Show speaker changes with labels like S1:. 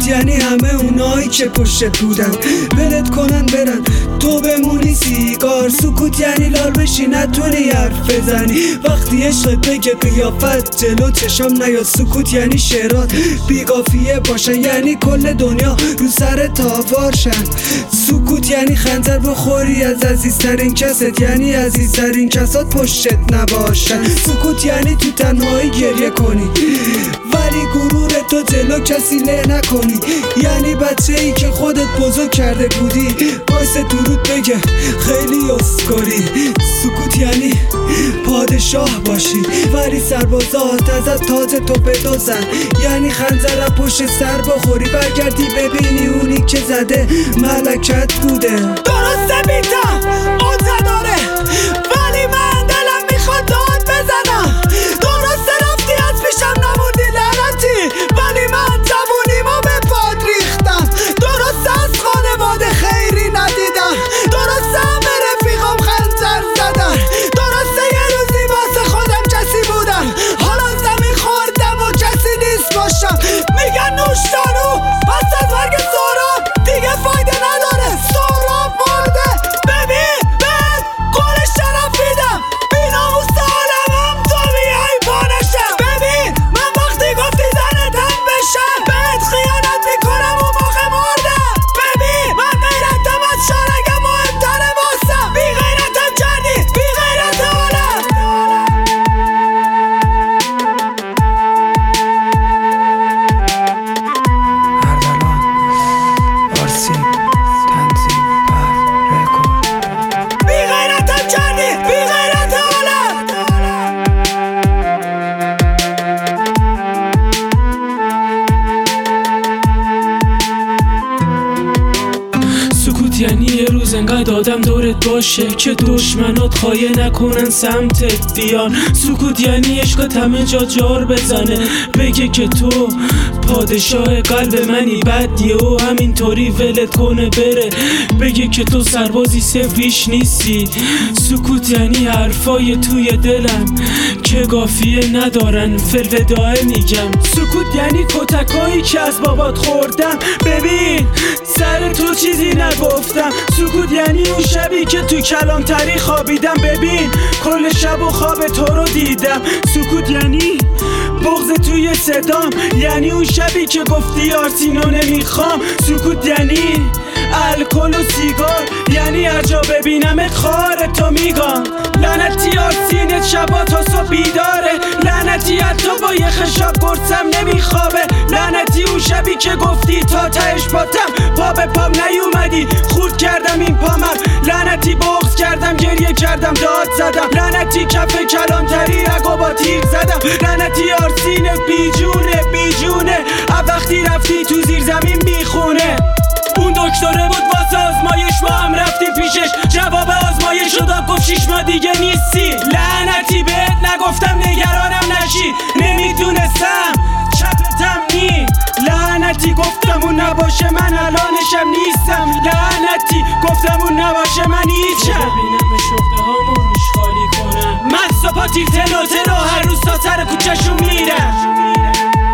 S1: سکوت یعنی همه اونایی که پشتت بودن ولت کنن برن تو بمونی سیگار. سکوت یعنی لال بشی نتونی حرف بزنی وقتی عشقت بگه قیافت جلو چشام نیاد. سکوت یعنی شعرات بیقافیه باشن یعنی کل دنیا رو سر تاوارشن. سکوت یعنی خنجر بخوری از عزیزترین کست یعنی عزیزترین کسات پشتت نباشن. سکوت یعنی تو تنهایی گریه کنی ولی غرور تو جلو کسی له نکنی. یعنی بچه ای که خودت بزرگ کرده بودی باعث درود بگه خیلی اسکری. سکوت یعنی پادشاه باشی ولی سربازات ازت تاج تو بدزن یعنی خنجر پشت سر بخوری برگردی ببینی اونی که زده ملکت بوده.
S2: درسته بیتم اوزه داره ولی من دلم میخواد داد بزنم. درسته رفتی از پیشم نموندی لعنتی ولی من جوونیمو به پاد ریختم. درسته از خانواده خیری ندیدم. درسته همه رفیقام خنجر زدن. درسته یه روزی واسه خودم کسی بودم حالا زمین خوردم و کسی نیست باشم. میگن نوشتانو پس از مرگ سهراب دیگه فایده نداره. سهراب مرده ببین بهت قول شرف میدم بیناموس عالمم تو بیای پانشم. ببین من وقتی گفتی زنتم بشم بهت خیانت میکنم اون موقع مردم. ببین من غیرتم از شارگم مهمتره واسم. بی غیرتم کردی بی غیرت عالم.
S3: یعنی یه روز انقدر آدم دورت باشه که دشمنات خایه نکنن سمتت بیان. سکوت یعنی عشقت همه جا جار بزنه بگه که تو پادشاه قلب منی بدیه و همینطوری ولت کنه بره بگه که تو سربازی سفریش نیستی. سکوت یعنی حرفای توی دلم که قافیه ندارن فلودائه میگم. سکوت یعنی کتکایی که از بابات خوردم ببین سر تو چیزی نگفتم. سکوت یعنی اون شبی که تو کلانتری خوابیدم ببین کل شب و خواب تو رو دیدم. سکوت یعنی بغض توی صدام یعنی اون شبی که گفتی آرسینو نمیخوام. سکوت یعنی الکل و سیگار یعنی هر جا ببینمت خار تو میگم. لعنتی آرسینت شبا تا صبح بیداره. لعنتی حتی با یه خشاب گرسم نمیخوابه. لعنتی اون شبی که گفتی تا تهش باتم پا به پام نیومدی خورد کردم این پامم. لعنتی بغض کردم گریه کردم داد زدم. لعنتی کف کلانتری رگو با تیر زدم. لعنتی آرسین بیجونه بیجونه وقتی رفتی تو زیر زمین بیخونه. اون دکتره بود واسه آزمایش ما هم رفتیم پیشش جواب آزمایش رو داد گفت 6 ماه دیگه نیستی. لعنتی بهت نگفتم نگرانم نشی نمیدونستم چپتم نی. لعنتی گفتم اون نباشه من الانشم نیستم. لعنتی گفتم اون نباشه من هیچم. ببینم شغله هامو روش خالی کنم من صبح تیر تلو هر روز تا سر کوچه‌شون میرم.